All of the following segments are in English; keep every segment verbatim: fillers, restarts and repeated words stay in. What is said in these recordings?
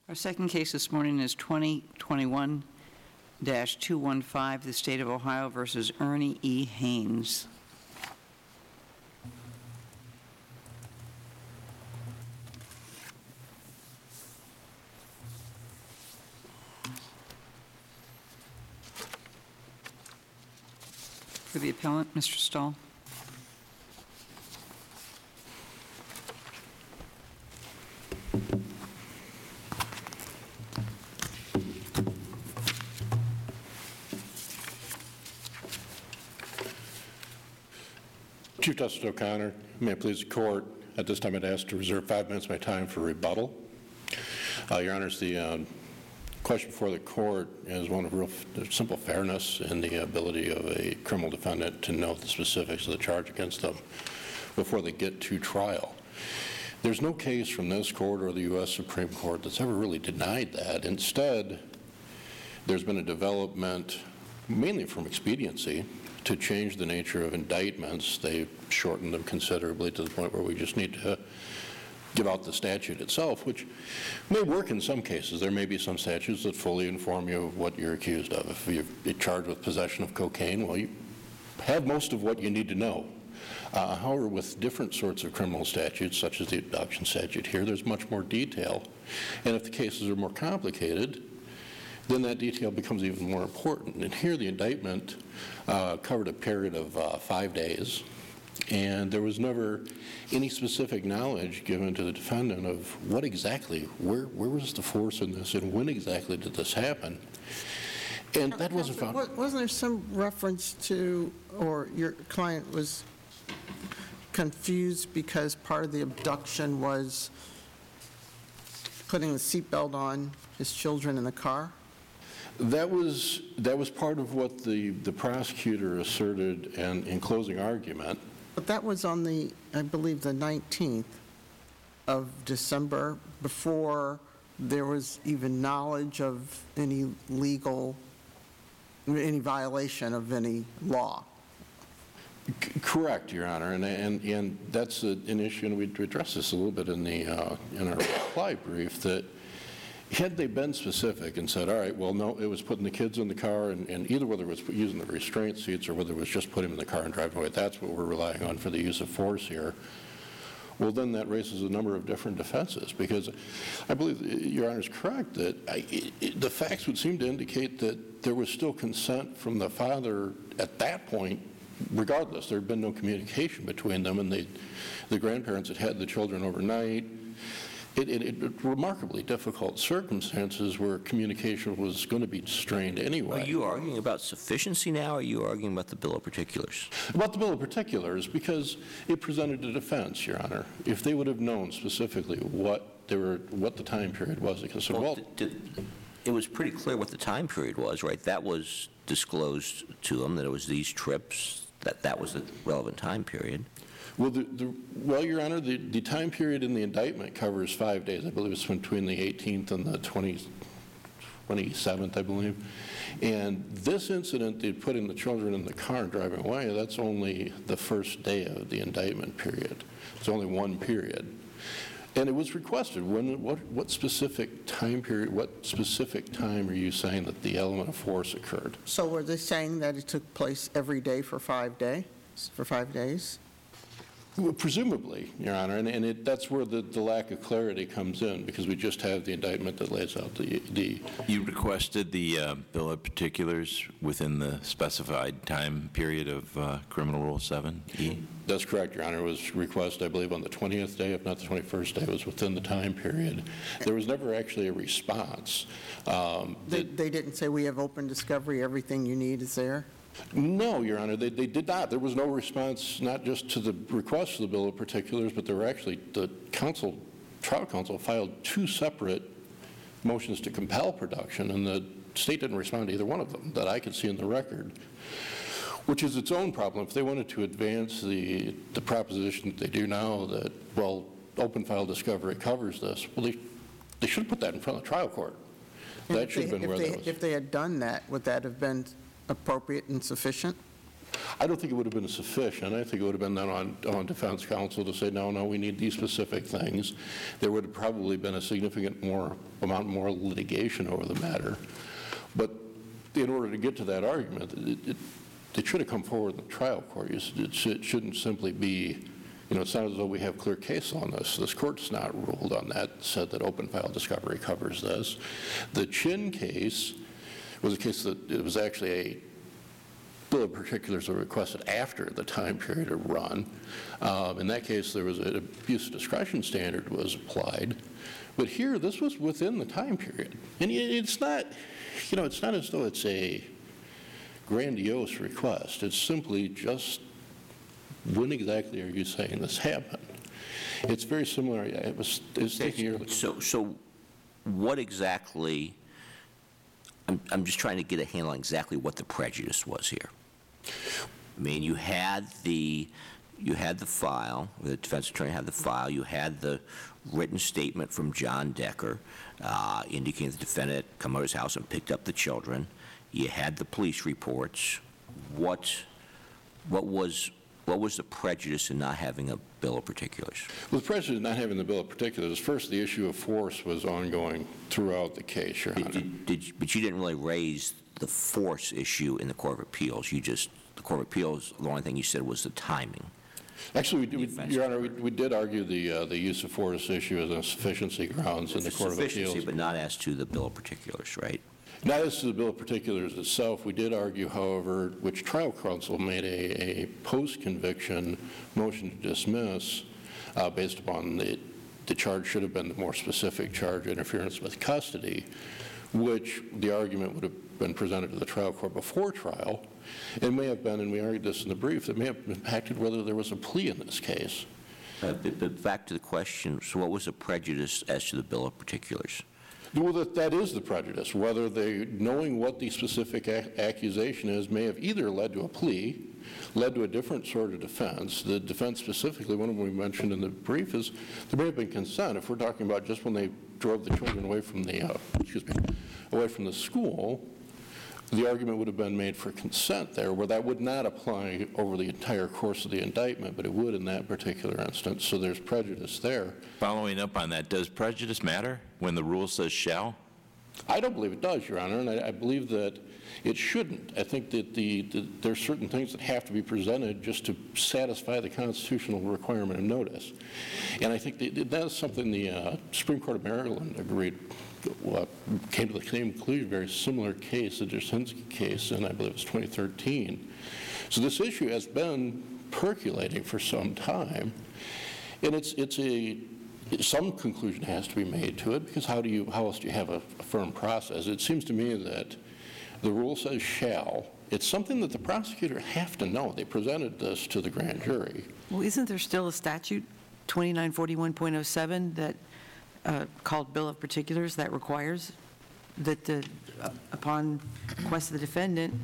Our second case this morning is twenty twenty-one dash two one five, the State of Ohio versus Ernie E. Haynes. For the appellant, Mister Stahl. Chief Justice O'Connor, may it please the court, at this time I'd ask to reserve five minutes of my time for rebuttal. Uh, Your Honors, the um, question before the court is one of real simple fairness in the ability of a criminal defendant to know the specifics of the charge against them before they get to trial. There's no case from this court or the U S Supreme Court that's ever really denied that. Instead, there's been a development, mainly from expediency, to change the nature of indictments. They've shortened them considerably to the point where we just need to give out the statute itself, which may work in some cases. There may be some statutes that fully inform you of what you're accused of. If you're charged with possession of cocaine, well, you have most of what you need to know. Uh, however, with different sorts of criminal statutes, such as the abduction statute here, there's much more detail. And if the cases are more complicated, then that detail becomes even more important. And here the indictment uh, covered a period of uh, five days, and there was never any specific knowledge given to the defendant of what exactly, where, where was the force in this, and when exactly did this happen. And that wasn't found. Wasn't there some reference to, or your client was confused because part of the abduction was putting the seatbelt on his children in the car? That was, that was part of what the, the prosecutor asserted and, in closing argument. But that was on the, I believe, the nineteenth of December, before there was even knowledge of any legal, any violation of any law. C correct, Your Honor, and, and, and that's a, an issue, and we addressed this a little bit in, the, uh, in our reply brief, that had they been specific and said, all right, well, no, it was putting the kids in the car, and, and either whether it was using the restraint seats or whether it was just putting them in the car and driving away, that's what we're relying on for the use of force here, well, then that raises a number of different defenses, because I believe Your Honor is correct that I, it, it, the facts would seem to indicate that there was still consent from the father at that point. Regardless, there had been no communication between them, and they, the grandparents had had the children overnight. It, it, it remarkably difficult circumstances where communication was going to be strained anyway. Are you arguing about sufficiency now, or are you arguing about the bill of particulars? About the bill of particulars, because it presented a defense, Your Honor. If they would have known specifically what they were, what the time period was, because well, well did, did, it was pretty clear what the time period was, right? That was disclosed to them, that it was these trips, that that was the relevant time period. Well, the, the, well, Your Honor, the, the time period in the indictment covers five days. I believe it's between the eighteenth and the twenty-seventh, I believe. And this incident, they putting the children in the car and driving away, that's only the first day of the indictment period. It's only one period. And it was requested, when, what, what specific time period, what specific time are you saying that the element of force occurred? So were they saying that it took place every day for five days, for five days? Well, presumably, Your Honor, and, and it, that's where the, the lack of clarity comes in, because we just have the indictment that lays out the... the you requested the uh, bill of particulars within the specified time period of uh, Criminal Rule seven E? That's correct, Your Honor. It was requested, I believe, on the twentieth day, if not the twenty-first day. It was within the time period. There was never actually a response. Um, they, they didn't say, we have open discovery, everything you need is there? No, Your Honor, they, they did not. There was no response, not just to the request for the bill of particulars, but there were actually, the counsel, trial counsel filed two separate motions to compel production, and the state didn't respond to either one of them that I could see in the record, which is its own problem. If they wanted to advance the, the proposition that they do now that, well, open file discovery covers this, well, they, they should have put that in front of the trial court. And that should have been where they, that was. If they had done that, would that have been appropriate and sufficient? I don't think it would have been sufficient. I think it would have been then on, on defense counsel to say, no, no, we need these specific things. There would have probably been a significant more amount more litigation over the matter. But in order to get to that argument, it, it, it should have come forward in the trial court. It, should, it shouldn't simply be, you know, it's not as though we have clear case on this. This court's not ruled on that, said that open file discovery covers this. The Chin case was a case that it was actually a bill of particulars that were requested after the time period had run. Um, in that case, there was an abuse of discretion standard was applied. But here, this was within the time period. And it's not, you know, it's not as though it's a grandiose request. It's simply just, when exactly are you saying this happened? It's very similar. It was, it was thinking earlier. So, so what exactly, I'm, I'm just trying to get a handle on exactly what the prejudice was here. I mean, you had the, you had the file, the defense attorney had the file, you had the written statement from John Decker uh, indicating the defendant come out of his house and picked up the children. You had the police reports. What, what was, what was the prejudice in not having a bill of particulars? Well, the prejudice in not having the bill of particulars, first, the issue of force was ongoing throughout the case, Your Honor. Did, did, did, but you didn't really raise the force issue in the Court of Appeals. You just, the Court of Appeals, the only thing you said was the timing. Actually, we, we, Your Honor, we, we did argue the uh, the use of force issue as a sufficiency grounds in the Court of Appeals. But not as to the bill of particulars, right? Not as to the bill of particulars itself. We did argue, however, which trial counsel made a, a post-conviction motion to dismiss uh, based upon the, the charge should have been the more specific charge, interference with custody, which the argument would have been presented to the trial court before trial. It may have been, and we argued this in the brief, that may have impacted whether there was a plea in this case. Uh, but, but back to the question, so what was the prejudice as to the bill of particulars? Well, that, that is the prejudice. Whether they, knowing what the specific ac accusation is, may have either led to a plea, led to a different sort of defense. The defense specifically, one of them we mentioned in the brief, is there may have been consent. If we're talking about just when they drove the children away from the, uh, excuse me, away from the school, the argument would have been made for consent there, where that would not apply over the entire course of the indictment, but it would in that particular instance. So there's prejudice there. Following up on that, does prejudice matter when the rule says shall? I don't believe it does, Your Honor, and I, I believe that it shouldn't. I think that the, the there's certain things that have to be presented just to satisfy the constitutional requirement of notice. And I think that, that's something the uh, Supreme Court of Maryland agreed, well, came to the same conclusion, very similar case, the Jasinski case, and I believe it was twenty thirteen. So this issue has been percolating for some time, and it's, it's a, some conclusion has to be made to it, because how do you, how else do you have a, a firm process? It seems to me that the rule says shall. It's something that the prosecutor have to know. They presented this to the grand jury. Well, isn't there still a statute, twenty-nine forty-one point oh seven, that uh, called Bill of Particulars, that requires that the, uh, upon request of the defendant,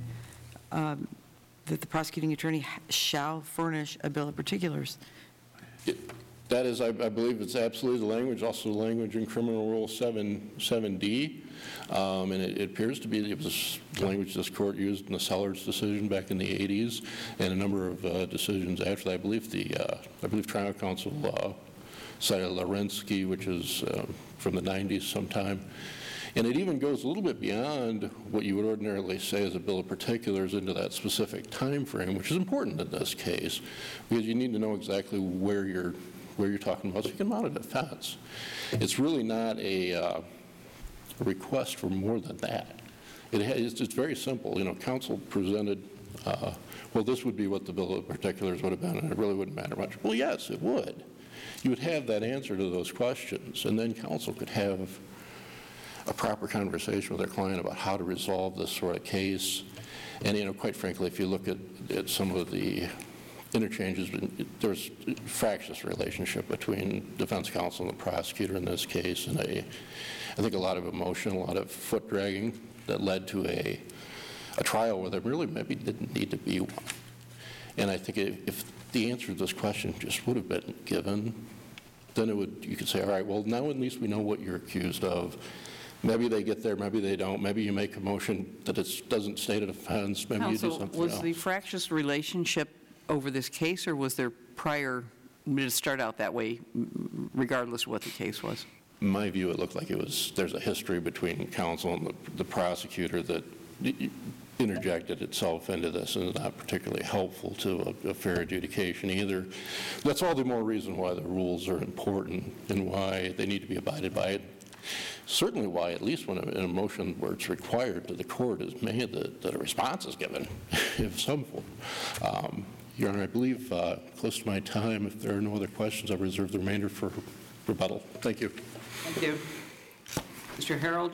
um, that the prosecuting attorney shall furnish a Bill of Particulars? It, that is, I, I believe it's absolutely the language, also the language in Criminal Rule seven, seven D, um, and it, it appears to be, it was the language this court used in the Sellers decision back in the eighties, and a number of uh, decisions after that. I believe the, uh, I believe trial counsel uh, cited Lawrensky, which is uh, from the nineties sometime. And it even goes a little bit beyond what you would ordinarily say as a bill of particulars into that specific time frame, which is important in this case, because you need to know exactly where you're where you're talking about, so you can mount a defense. It's really not a uh, request for more than that. It has, it's very simple. You know, counsel presented, uh, well, this would be what the bill of particulars would have been, and it really wouldn't matter much. Well, yes, it would. You would have that answer to those questions, and then counsel could have a proper conversation with their client about how to resolve this sort of case. And, you know, quite frankly, if you look at, at some of the interchanges, there's a fractious relationship between defense counsel and the prosecutor in this case, and a, I think a lot of emotion, a lot of foot dragging that led to a, a trial where there really maybe didn't need to be one. And I think if, if the answer to this question just would have been given, then it would, you could say, all right, well, now at least we know what you're accused of. Maybe they get there, maybe they don't. Maybe you make a motion that it doesn't state an offense, maybe you do Counsel, something was else. the fractious relationship over this case, or was there prior, did it start out that way, regardless of what the case was? In my view, it looked like it was, there's a history between counsel and the, the prosecutor that interjected itself into this and is not particularly helpful to a, a fair adjudication either. That's all the more reason why the rules are important and why they need to be abided by. It. Certainly why, at least when a, in a motion where it's required that the court is made, that, that a response is given of some form. Um, Your Honor, I believe uh, close to my time. If there are no other questions, I'll reserve the remainder for rebuttal. Thank you. Thank you. Mister Harold?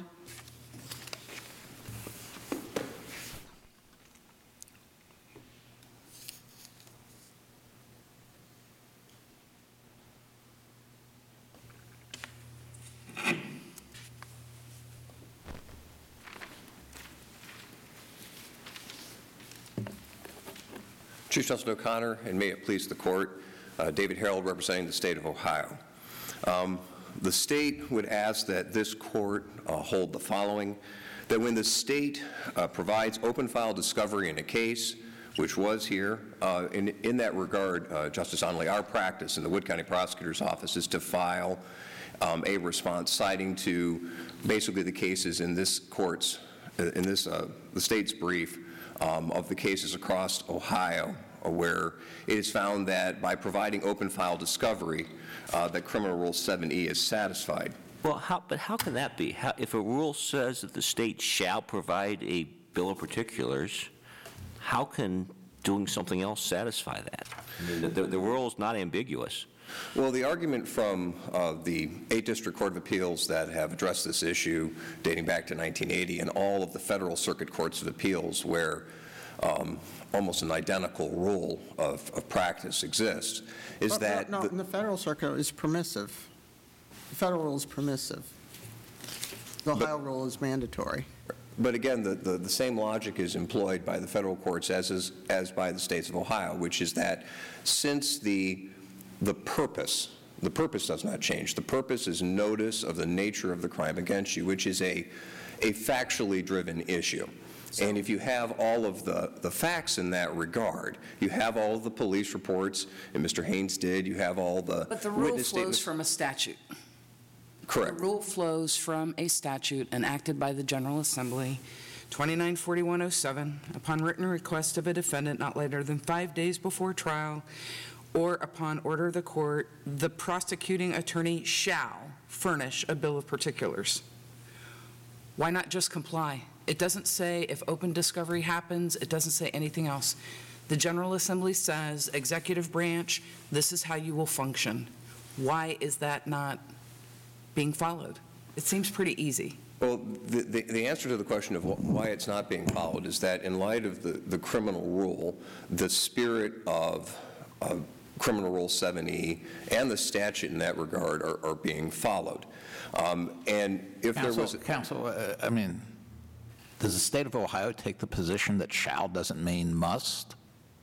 Chief Justice O'Connor, and may it please the court, uh, David Harold representing the state of Ohio. Um, the state would ask that this court uh, hold the following, that when the state uh, provides open file discovery in a case, which was here, uh, in, in that regard, uh, Justice Onley, our practice in the Wood County Prosecutor's Office is to file um, a response citing to basically the cases in this court's, in this, uh, the state's brief um, of the cases across Ohio, where it is found that by providing open file discovery, uh, that Criminal Rule seven E is satisfied. Well, how, but how can that be? How, if a rule says that the state shall provide a bill of particulars, how can doing something else satisfy that? I mean, the, the rule is not ambiguous. Well, the argument from uh, the eight district court of appeals that have addressed this issue dating back to nineteen eighty and all of the federal circuit courts of appeals where um, almost an identical rule of, of practice exists is But, that No, the, in the federal circuit is permissive. The federal rule is permissive. The Ohio rule is mandatory. But again, the, the, the same logic is employed by the federal courts as, is, as by the states of Ohio, which is that since the, the purpose, the purpose does not change. The purpose is notice of the nature of the crime against you, which is a, a factually driven issue. And if you have all of the, the facts in that regard, you have all of the police reports, and Mister Haynes did, you have all the But the rule witness flows statements. from a statute. Correct. The rule flows from a statute enacted by the General Assembly, twenty-nine forty-one oh seven, upon written request of a defendant not later than five days before trial, or upon order of the court, the prosecuting attorney shall furnish a bill of particulars. Why not just comply? It doesn't say if open discovery happens. It doesn't say anything else. The General Assembly says, executive branch, this is how you will function. Why is that not being followed? It seems pretty easy. Well, the, the, the answer to the question of wh why it's not being followed is that in light of the, the criminal rule, the spirit of, of Criminal Rule seven E and the statute in that regard are, are being followed. Um, and if Counsel, there was... A, Counsel, uh, I mean, does the state of Ohio take the position that shall doesn't mean must?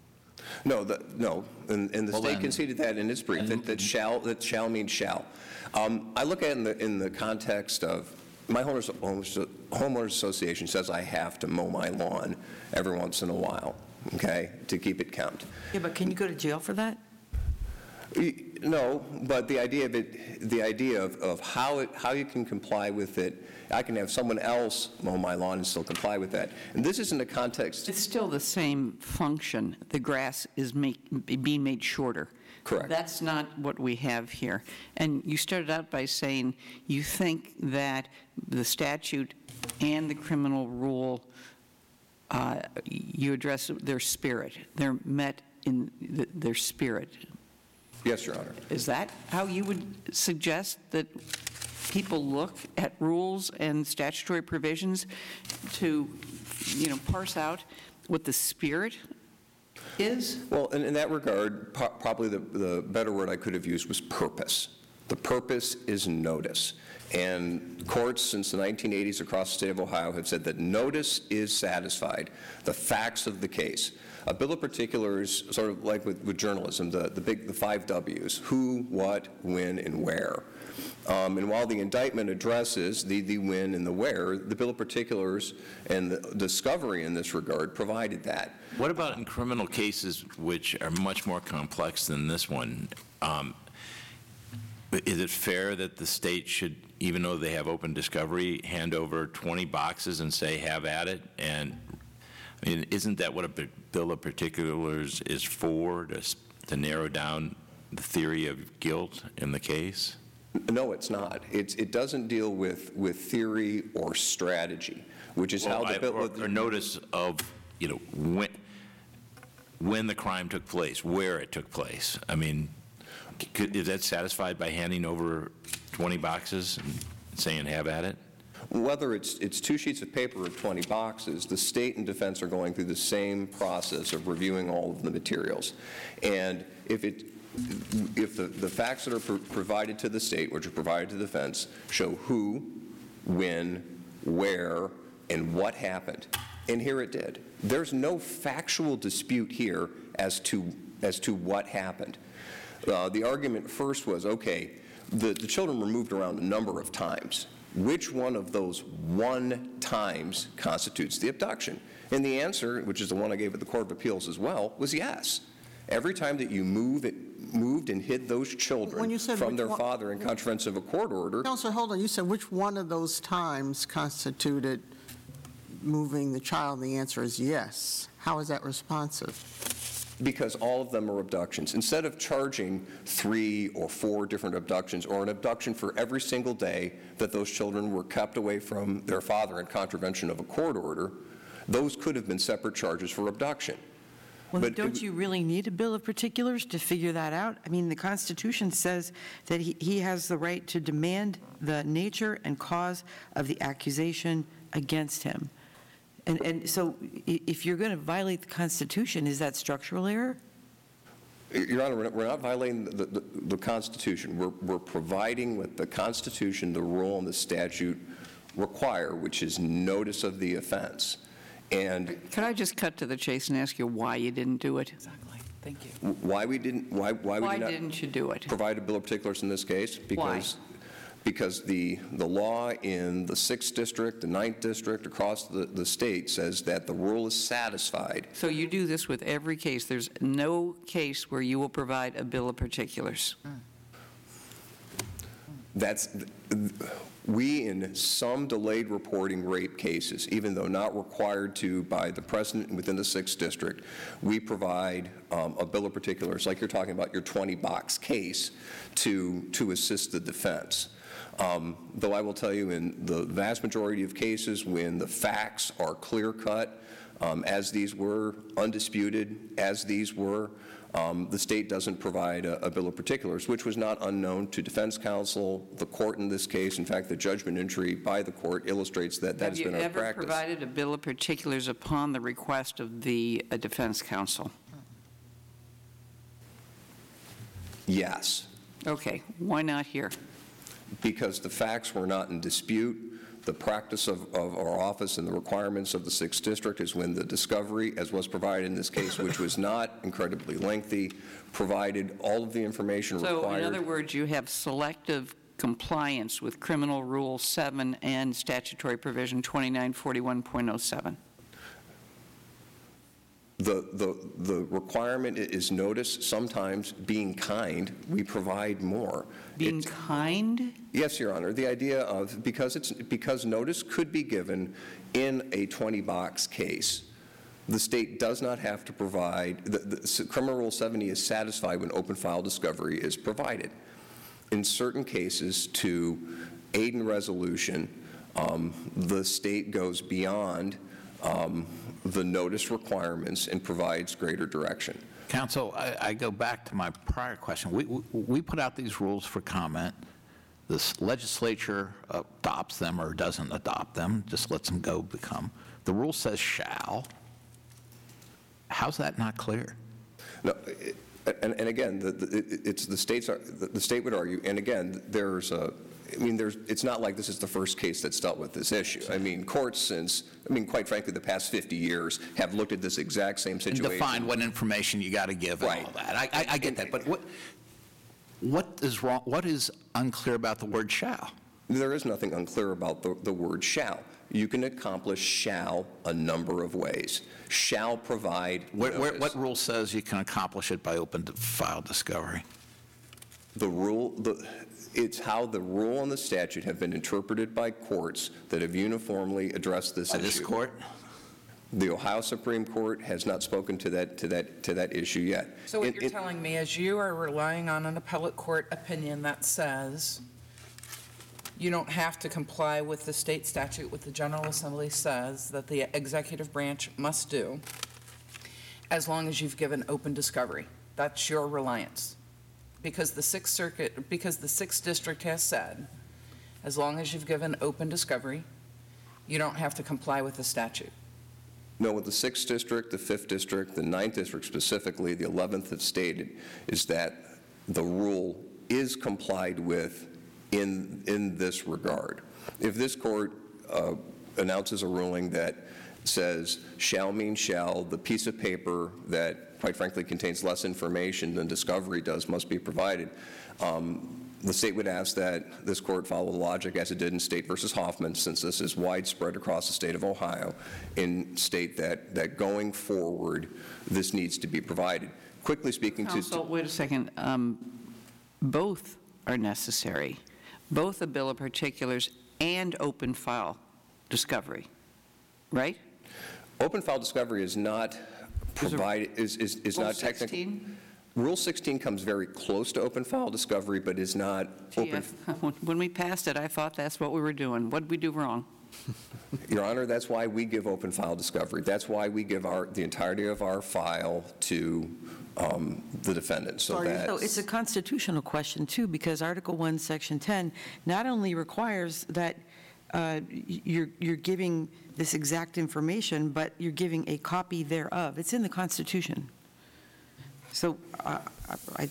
No, the, no, and, and the Well, state then- conceded that in its brief, that, that shall, that shall means shall. Um, I look at it in the, in the context of, my homeowners, homeowners association says I have to mow my lawn every once in a while, okay, to keep it count. Yeah, but can you go to jail for that? No, but the idea of it, the idea of, of how it, how you can comply with it, I can have someone else mow my lawn and still comply with that. And this is in the context. It's still the same function. The grass is make, being made shorter. Correct. That's not what we have here. And you started out by saying you think that the statute and the criminal rule, uh, you address their spirit. They're met in the, their spirit. Yes, Your Honor. Is that how you would suggest that people look at rules and statutory provisions to, you know, parse out what the spirit is? Well, in, in that regard, po probably the, the better word I could have used was purpose. The purpose is notice. And courts since the nineteen eighties across the state of Ohio have said that notice is satisfied, the facts of the case. A bill of particulars, sort of like with, with journalism, the, the big, the five W's, who, what, when, and where. Um, And while the indictment addresses the, the when and the where, the bill of particulars and the discovery in this regard provided that. What about in criminal cases which are much more complex than this one? Um, Is it fair that the state should, even though they have open discovery, hand over twenty boxes and say, have at it? And, I mean, isn't that what a b- bill of particulars is for, to, s- to narrow down the theory of guilt in the case? No, it's not. It's, it doesn't deal with, with theory or strategy, which is how Well, the I- bill. Or or notice of, you know, when, when the crime took place, where it took place. I mean, c- could, is that satisfied by handing over twenty boxes and saying, have at it? Whether it's, it's two sheets of paper or twenty boxes, the state and defense are going through the same process of reviewing all of the materials. And if it, if the, the facts that are pro- provided to the state, which are provided to the defense, show who, when, where, and what happened, and here it did. There's no factual dispute here as to, as to what happened. Uh, the argument first was, okay, the, the children were moved around a number of times. Which one of those one times constitutes the abduction? And the answer, which is the one I gave at the Court of Appeals as well, was yes. Every time that you move it, moved and hid those When children you said from which their one- father in contravention of a court order, Counselor, hold on, you said which one of those times constituted moving the child? The answer is yes. How is that responsive? because all of them are abductions. Instead of charging three or four different abductions, or an abduction for every single day that those children were kept away from their father in contravention of a court order, those could have been separate charges for abduction. Well, But don't it- you really need a bill of particulars to figure that out? I mean, the Constitution says that he, he has the right to demand the nature and cause of the accusation against him. And, and so i- if you're going to violate the Constitution, is that structural error? Your Honor, we're not- we're not violating the, the, the Constitution. We're, we're providing what the Constitution, the rule, and the statute require, which is notice of the offense. And Could I just cut to the chase and ask you why you didn't do it? Exactly. Thank you. why we didn't, why, why we Why did not didn't you do it? provide a bill of particulars in this case? Because, because the, the law in the sixth District, the ninth District, across the, the state says that the rule is satisfied. So you do this with every case. There's no case where you will provide a bill of particulars. That's, we, in some delayed reporting rape cases, even though not required to by the precedent within the sixth District, we provide um, a bill of particulars, like you're talking about your twenty-box case, to, to assist the defense. Um, Though I will tell you, in the vast majority of cases, when the facts are clear-cut, um, as these were, undisputed, as these were, um, the state doesn't provide a, a bill of particulars, which was not unknown to defense counsel, the court in this case. In fact, the judgment entry by the court illustrates that that Have has you been our ever practice. provided a bill of particulars upon the request of the uh, defense counsel? Yes, Okay, why not here? because the facts were not in dispute. The practice of, of our office and the requirements of the sixth District is when the discovery, as was provided in this case, which was not incredibly lengthy, provided all of the information So required. in other words, you have selective compliance with Criminal Rule seven and statutory provision twenty-nine forty-one point oh seven. The, the, the requirement i- is notice. Sometimes, being kind, we provide more. Being It- kind? Yes, Your Honor. The idea of, because it's, because notice could be given in a twenty-box case, the state does not have to provide, the, the s- Criminal Rule seventy is satisfied when open file discovery is provided. In certain cases, to aid in resolution, um, the state goes beyond um, the notice requirements and provides greater direction. Counsel, I, I go back to my prior question. We, we, we put out these rules for comment. The legislature adopts them or doesn't adopt them, just lets them go become. The rule says shall. How's that not clear? No, it- and, and again, the, the, it- it's the states, are- the the state would argue, and again, there's a, I mean, there's, it's not like this is the first case that's dealt with this issue. I mean, courts since, I mean, quite frankly, the past fifty years have looked at this exact same And situation. define what information you got to give and all Right. that. I, I, I get that, but what, what is wrong, what is unclear about the word shall? There is nothing unclear about the, the word shall. You can accomplish shall a number of ways. Shall provide What, what, notice. what rule says you can accomplish it by open file discovery? The rule, the, it's how the rule and the statute have been interpreted by courts that have uniformly addressed this By issue. this court? The Ohio Supreme Court has not spoken to that, to that, to that issue yet. So what It- you're it- telling me is you are relying on an appellate court opinion that says you don't have to comply with the state statute, what the General Assembly says that the executive branch must do, as long as you've given open discovery. That's your reliance. Because the Sixth Circuit, because the Sixth District has said, as long as you've given open discovery, you don't have to comply with the statute. No, what the Sixth District, the Fifth District, the Ninth District specifically, the Eleventh have stated is that the rule is complied with in, in this regard. If this court uh, announces a ruling that says shall mean shall, the piece of paper that quite frankly contains less information than discovery does must be provided, um, the state would ask that this court follow the logic as it did in State versus Hoffman, since this is widespread across the state of Ohio, and state that, that going forward, this needs to be provided. Quickly speaking to... Counsel, wait a second. Um, Both are necessary, both a bill of particulars and open file discovery, right? Open file discovery is not provided, is, is, is Rule not technically... sixteen? Rule sixteen comes very close to open file discovery, but is not Gee, open. I- When we passed it, I thought that's what we were doing. What did we do wrong? Your Honor, that's why we give open file discovery. That's why we give our, the entirety of our file to um, the defendant, so Sorry, that... So it's a constitutional question, too, because Article one, Section ten not only requires that uh, you're you're giving this exact information, but you're giving a copy thereof. It's in the Constitution. So uh, I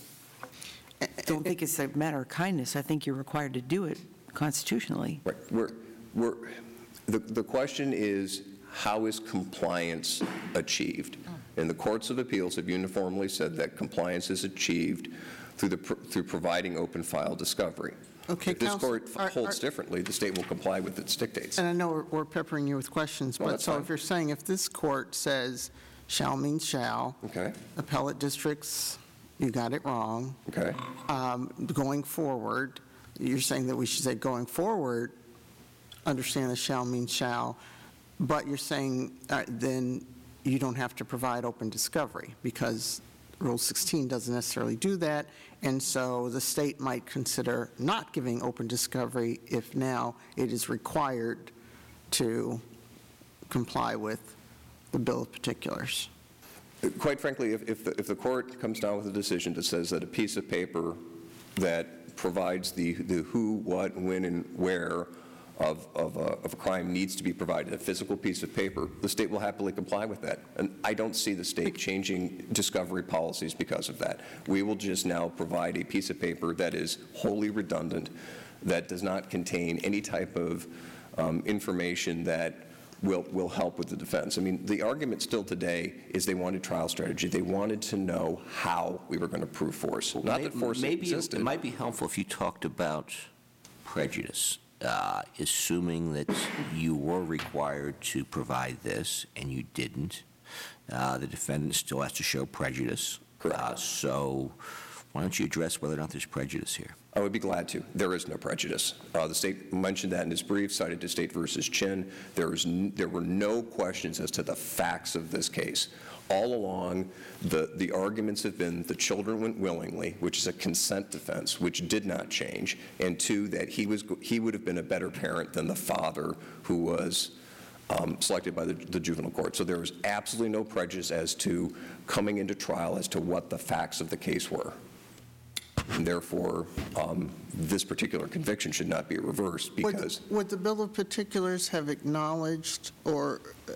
I don't think it's a matter of kindness. I think you're required to do it constitutionally. Right. We're, we're, the, the question is, how is compliance achieved? And the courts of appeals have uniformly said that compliance is achieved through, the, through providing open file discovery. Okay, If this Counsel, court are- holds are- differently, the state will comply with its dictates. And I know we're- we're peppering you with questions, No, but that's so fine. if you're saying if this court says shall means shall, Okay, appellate districts, you got it wrong, okay. um, going forward, you're saying that we should say going forward, understand that shall means shall, but you're saying uh, then you don't have to provide open discovery because Rule sixteen doesn't necessarily do that, and so the state might consider not giving open discovery if now it is required to comply with the bill of particulars. Quite frankly, if, if, the, if the court comes down with a decision that says that a piece of paper that provides the, the who, what, when, and where of, of, a, of a crime needs to be provided, a physical piece of paper, the state will happily comply with that. And I don't see the state changing discovery policies because of that. We will just now provide a piece of paper that is wholly redundant, that does not contain any type of um, information that will, will help with the defense. I mean, the argument still today is they wanted trial strategy. They wanted to know how we were going to prove force. Not that force Maybe it- existed. it might be helpful if you talked about prejudice, uh, assuming that you were required to provide this and you didn't. Uh, The defendant still has to show prejudice. Correct. Uh, So why don't you address whether or not there's prejudice here? I would be glad to. There is no prejudice. Uh, The state mentioned that in its brief, cited to State versus Chin. There, was n- there were no questions as to the facts of this case. All along, the, the arguments have been the children went willingly, which is a consent defense, which did not change, and two, that he, was, he would have been a better parent than the father who was um, selected by the, the juvenile court. So there was absolutely no prejudice as to coming into trial as to what the facts of the case were. And therefore, um, this particular conviction should not be reversed Would- because Would the bill of particulars have acknowledged or uh,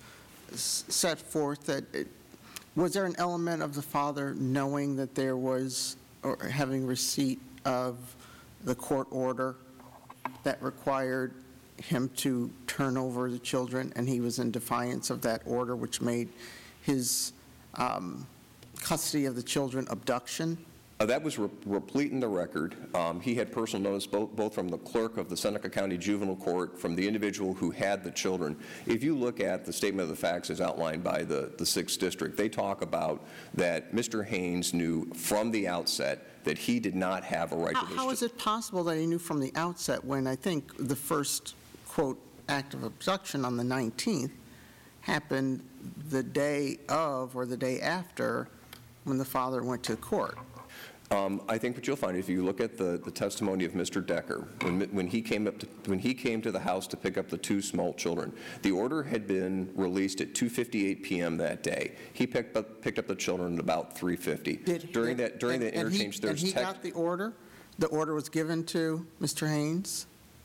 s- set forth that, it- was there an element of the father knowing that there was, or having receipt of the court order that required him to turn over the children, and he was in defiance of that order, which made his um, custody of the children abduction? Uh, That was re- replete in the record. Um, He had personal notice both both from the clerk of the Seneca County Juvenile Court, from the individual who had the children. If you look at the statement of the facts as outlined by the the sixth District, they talk about that Mister Haynes knew from the outset that he did not have a right How to this. how is it possible that he knew from the outset when I think the first, quote, act of abduction on the nineteenth happened the day of or the day after when the father went to court? Um, I think what you'll find, if you look at the, the testimony of Mister Decker, when, when he came up to, when he came to the house to pick up the two small children, the order had been released at two fifty-eight p m that day. He picked up, picked up the children at about three fifty. Did- During did- that, during and- that and he- interchange, there's And he text. got the order? The order was given to Mister Haynes?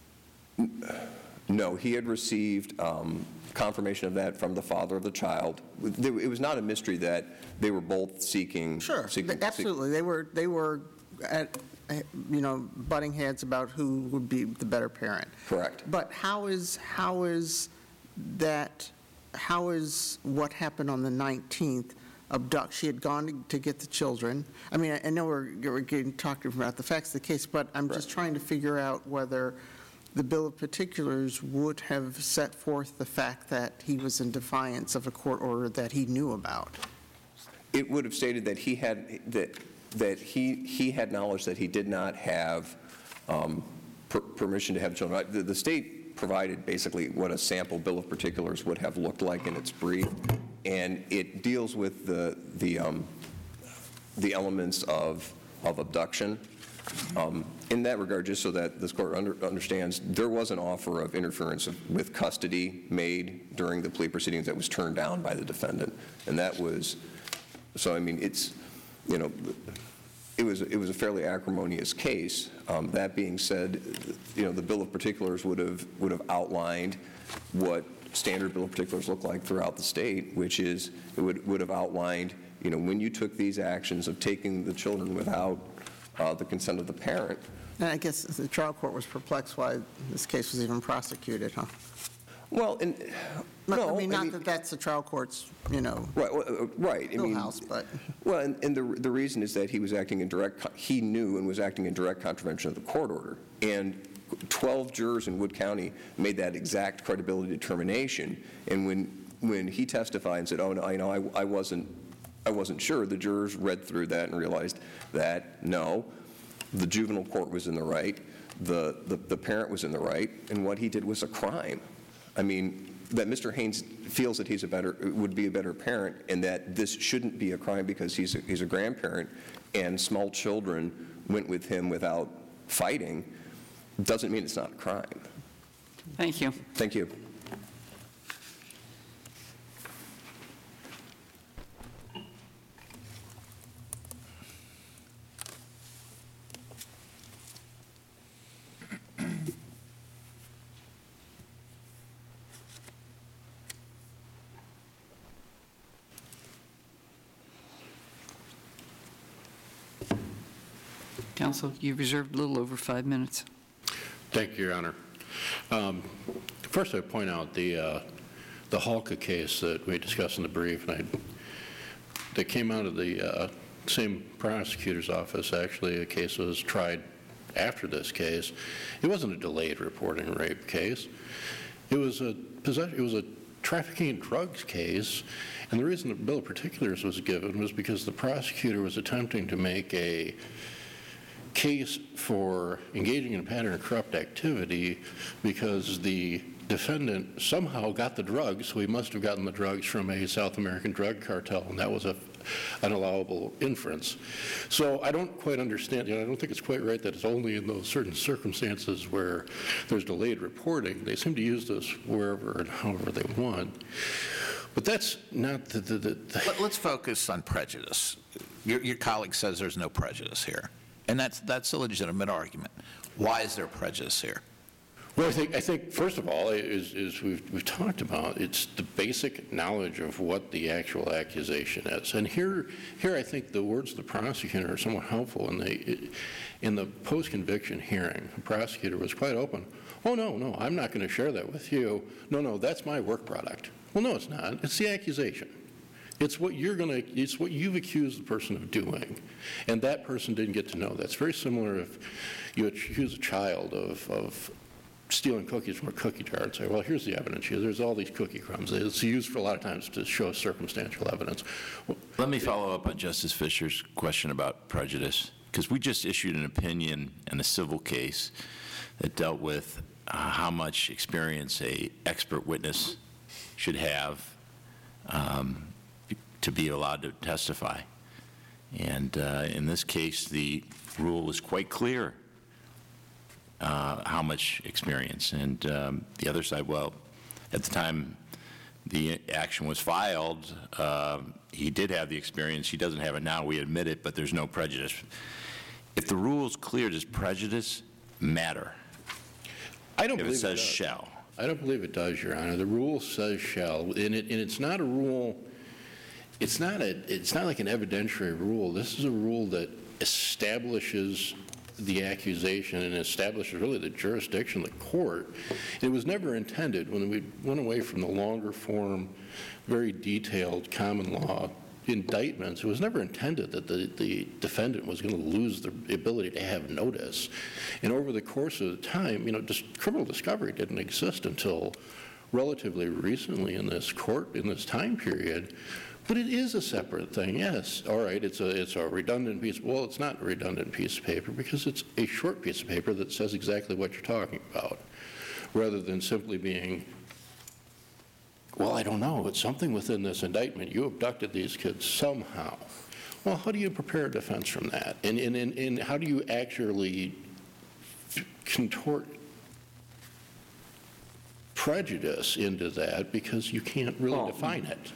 No, he had received um, confirmation of that from the father of the child. It was not a mystery that they were both seeking. Sure, seeking- absolutely. They were, they were at, you know, butting heads about who would be the better parent. Correct. But how is, how is that, how is what happened on the nineteenth abduct? She had gone to- to get the children. I mean, I I know we're, we're getting, talking about the facts of the case, but I'm just trying to figure out whether the Bill of Particulars would have set forth the fact that he was in defiance of a court order that he knew about. It would have stated that he had, that, that he, he had knowledge that he did not have um, per- permission to have children. The, the state provided basically what a sample Bill of Particulars would have looked like in its brief, and it deals with the, the, um, the elements of, of abduction. Um, In that regard, just so that this court under, understands, there was an offer of interference of, with custody made during the plea proceedings that was turned down by the defendant, and that was, so I mean, it's, you know, it was it was a fairly acrimonious case. Um, that being said, you know, the Bill of Particulars would have would have outlined what standard Bill of Particulars look like throughout the state, which is it would would have outlined, you know, when you took these actions of taking the children without Uh, the consent of the parent. And I guess the trial court was perplexed why this case was even prosecuted, huh? Well, and, Not- no, I mean, not that that's the trial court's, you know, Right, well, uh, right. I mean, wheelhouse, but, well, and, and the, the reason is that he was acting in direct, co- he knew and was acting in direct contravention of the court order. And twelve jurors in Wood County made that exact credibility determination. And when, when he testified and said, oh, no, you know, I, I wasn't, I wasn't sure, the jurors read through that and realized that, no, the juvenile court was in the right, the, the, the parent was in the right, and what he did was a crime. I mean, that Mister Haynes feels that he's a better, would be a better parent, and that this shouldn't be a crime because he's a, he's a grandparent, and small children went with him without fighting, doesn't mean it's not a crime. Thank you. Thank you. Counsel, you've reserved a little over five minutes. Thank you, Your Honor. Um, First, I point out the uh, the Halka case that we discussed in the brief, and I, that came out of the uh, same prosecutor's office. Actually, a case was tried after this case. It wasn't a delayed reporting rape case. It was a possession. It was a trafficking in drugs case, and the reason the Bill of Particulars was given was because the prosecutor was attempting to make a case for engaging in a pattern of corrupt activity because the defendant somehow got the drugs, so he must have gotten the drugs from a South American drug cartel, and that was a, an allowable inference. So I don't quite understand, you know, I don't think it's quite right that it's only in those certain circumstances where there's delayed reporting. They seem to use this wherever and however they want. But that's not the... the, the, the Let- Let's focus on prejudice. Your, your colleague says there's no prejudice here, and that's, that's a legitimate argument. Why is there prejudice here? Well, I think, I think first of all, is, is we've, we've talked about, it's the basic knowledge of what the actual accusation is. And here, here I think the words of the prosecutor are somewhat helpful. In the, in the post-conviction hearing, the prosecutor was quite open. Oh, no, no, I'm not going to share that with you. No, no, that's my work product. Well, no, it's not. It's the accusation. It's what you're going to, it's what you've accused the person of doing, and that person didn't get to know. That's very similar if you accuse a child of, of stealing cookies from a cookie jar and say, well, here's the evidence here. There's all these cookie crumbs. It's used for a lot of times to show circumstantial evidence. Well, Let me follow up on Justice Fisher's question about prejudice, because we just issued an opinion in a civil case that dealt with uh, how much experience a expert witness should have um, to be allowed to testify. And uh, in this case, the rule is quite clear uh, how much experience. And um, the other side, well, at the time the action was filed, uh, he did have the experience. He doesn't have it now. We admit it, but there's no prejudice. If the rule is clear, does prejudice matter? I don't If believe it says does. shall. I don't believe it does, Your Honor. The rule says shall, and, it, and it's not a rule, it's not, a, it's not like an evidentiary rule. This is a rule that establishes the accusation and establishes really the jurisdiction of the court. It was never intended, when we went away from the longer form, very detailed common law indictments, it was never intended that the, the defendant was going to lose the ability to have notice. And over the course of the time, you know, just criminal discovery didn't exist until relatively recently in this court, in this time period. But it is a separate thing, yes. All right, it's a, it's a redundant piece. Well, it's not a redundant piece of paper because it's a short piece of paper that says exactly what you're talking about, rather than simply being, well, I don't know, it's something within this indictment. You abducted these kids somehow. Well, how do you prepare a defense from that? And, and, and, and how do you actually contort prejudice into that, because you can't really Well, define it?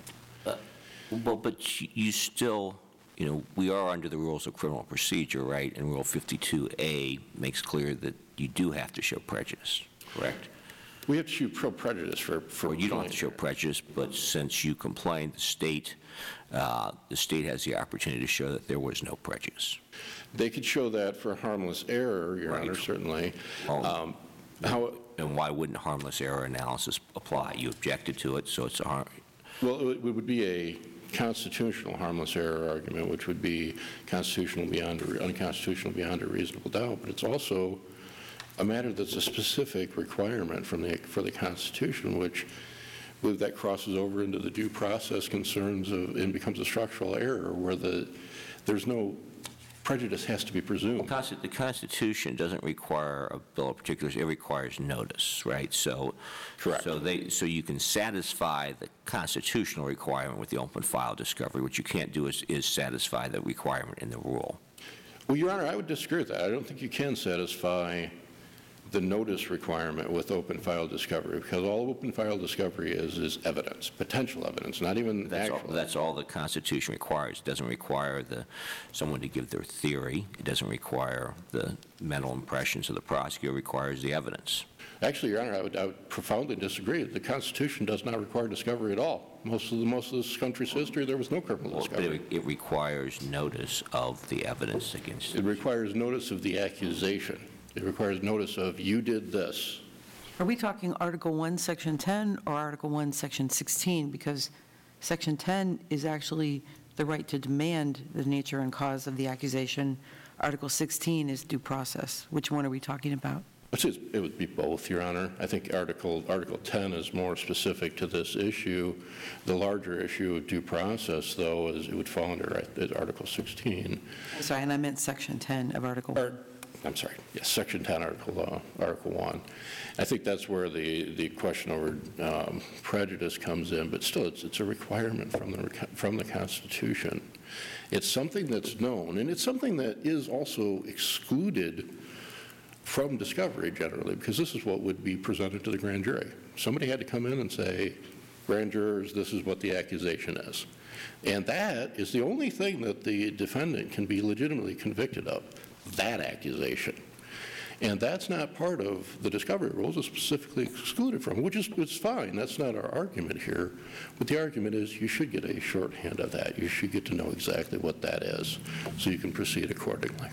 Well, but you- you still, you know, we are under the rules of criminal procedure, right? And Rule fifty-two A makes clear that you do have to show prejudice, correct? We have to show prejudice for, for. Or you don't have to show prejudice, but since you complained, the state, uh, the state has the opportunity to show that there was no prejudice. They could show that for harmless error, Your Right. Honor, certainly. Well, Um, How, And why wouldn't harmless error analysis apply? You objected to it, so it's a har- well, it would- it would be a constitutional harmless error argument, which would be constitutional beyond, a- unconstitutional beyond a reasonable doubt, but it's also a matter that's a specific requirement from the, for the Constitution, which I believe that crosses over into the due process concerns of, and becomes a structural error where the, there's no, prejudice has to be presumed. Consti- The Constitution doesn't require a bill of particulars, it requires notice, right? So, Correct. So they, so you can satisfy the constitutional requirement with the open file discovery. What you can't do is, is satisfy the requirement in the rule. Well, Your Honor, I would disagree with that. I don't think you can satisfy the notice requirement with open file discovery, because all open file discovery is, is evidence, potential evidence, not even That's all, actual. that's all the Constitution requires. It doesn't require the, someone to give their theory. It doesn't require the mental impressions of the prosecutor. It requires the evidence. Actually, Your Honor, I would, I would profoundly disagree. The Constitution does not require discovery at all. Most of the, most of this country's history, there was no criminal Well, but discovery. it, it requires notice of the evidence against It requires notice of the accusation. It requires notice of, you did this. Are we talking Article one, Section ten, or Article one, Section sixteen? Because Section ten is actually the right to demand the nature and cause of the accusation. Article sixteen is due process. Which one are we talking about? Which is, it would be both, Your Honor. I think Article, Article ten is more specific to this issue. The larger issue of due process, though, is it would fall under uh, Article sixteen. Sorry, and I meant Section ten of Article one. Or, I'm sorry, yes, Section ten, Article, uh, Article one. I think that's where the, the question over um, prejudice comes in, but still, it's, it's a requirement from the, from the Constitution. It's something that's known, and it's something that is also excluded from discovery generally, because this is what would be presented to the grand jury. Somebody had to come in and say, grand jurors, this is what the accusation is. And that is the only thing that the defendant can be legitimately convicted of, that accusation. And that's not part of the discovery rules. It's specifically excluded from, which is it's fine. That's not our argument here. But the argument is you should get a shorthand of that. You should get to know exactly what that is so you can proceed accordingly.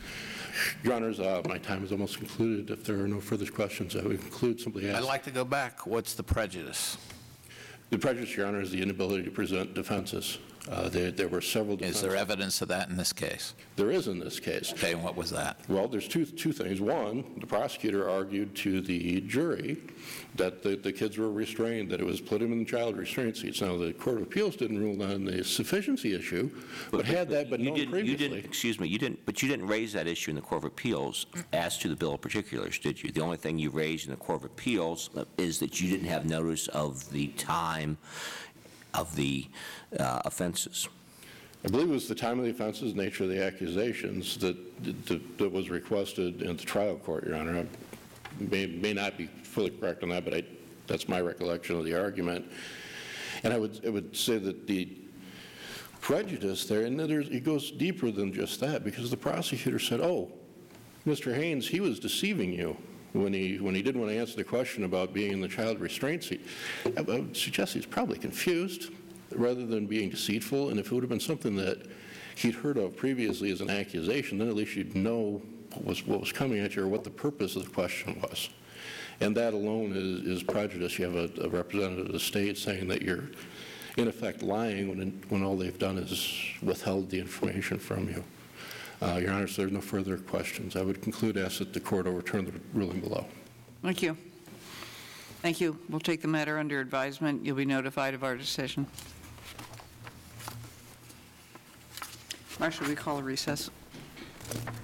Your Honors, uh, my time is almost concluded. If there are no further questions, I would conclude simply I'd ask. like to go back. What's the prejudice? The prejudice, Your Honor, is the inability to present defenses. Uh, There there were several Is defenses. there evidence of that in this case? There is in this case. Okay, and what was that? Well, there's two, two things. One, the prosecutor argued to the jury that the, the kids were restrained, that it was put them in the child restraint seats. Now, the Court of Appeals didn't rule on the sufficiency issue, but had that been You known didn't- You previously. didn't, excuse me, you didn't, but you didn't raise that issue in the Court of Appeals as to the bill of particulars, did you? The only thing you raised in the Court of Appeals is that you didn't have notice of the time of the uh, offenses. I believe it was the time of the offenses, nature of the accusations that, that, that was requested in the trial court, Your Honor. I may, may not be fully correct on that, but I, that's my recollection of the argument. And I would, I would say that the prejudice there, and there's, it goes deeper than just that, because the prosecutor said, oh, Mister Haynes, he was deceiving you when he, when he didn't want to answer the question about being in the child restraint seat. I would suggest he's probably confused rather than being deceitful, and if it would have been something that he'd heard of previously as an accusation, then at least you'd know what was, what was coming at you or what the purpose of the question was. And that alone is, is prejudice. You have a, a representative of the state saying that you're, in effect, lying when, when all they've done is withheld the information from you. Uh, Your Honor, if there's no further questions, I would conclude ask that the court overturn the ruling below. Thank you. Thank you. We'll take the matter under advisement. You'll be notified of our decision. Marcia, we call a recess.